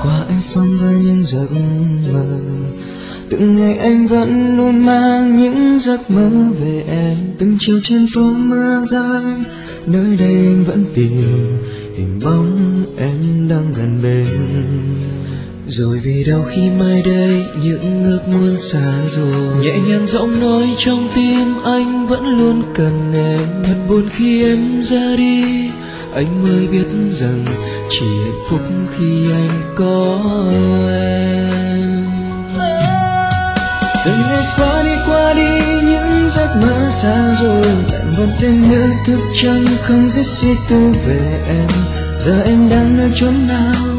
qua anh sống với những giấc mơ, từng ngày anh vẫn luôn mang những giấc mơ về em. Từng chiều trên phố mưa rơi, nơi đây anh vẫn tìm hình bóng em đang gần bên. Rồi vì đâu khi mai đây những ước muốn xa rồi, nhẹ nhàng giọng nói trong tim anh vẫn luôn cần em. Thật buồn khi em ra đi, anh mới biết rằng chỉ hạnh phúc khi anh có em. Từng ngày qua đi những giấc mơ xa rồi, bạn vẫn đêm nhớ thức trăng không dứt suy tư về em. Giờ em đang nơi chốn nào,